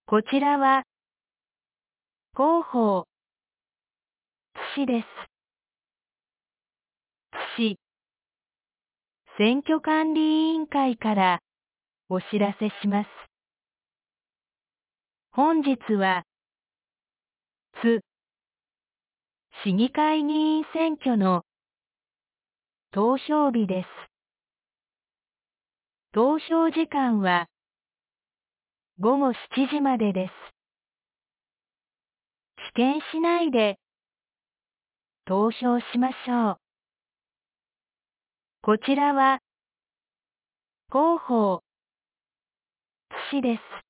こちらは広報津市です。津市選挙管理委員会からお知らせします。本日は津市議会議員選挙の投票日です。投票時間は午後7時までです。棄権しないで投票しましょう。こちらは広報津市です。